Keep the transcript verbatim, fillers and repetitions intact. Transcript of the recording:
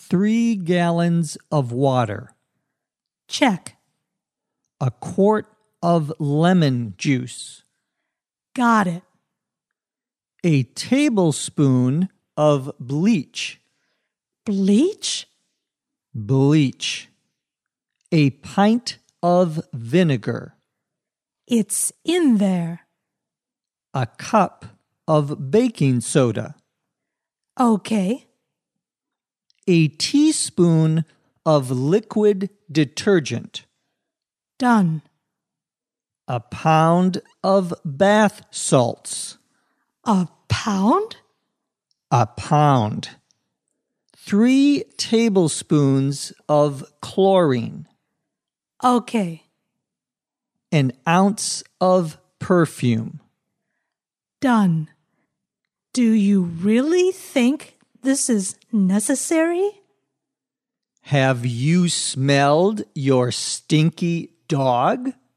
Three gallons of water. Check. A quart of lemon juice. Got it. A tablespoon of bleach. Bleach? Bleach. A pint of vinegar. It's in there. A cup of baking soda. Okay. A teaspoon of liquid detergent. Done. A pound of bath salts. A pound? A pound. Three tablespoons of chlorine. Okay. An ounce of perfume. Done. Do you really think this is necessary? Have you smelled your stinky dog?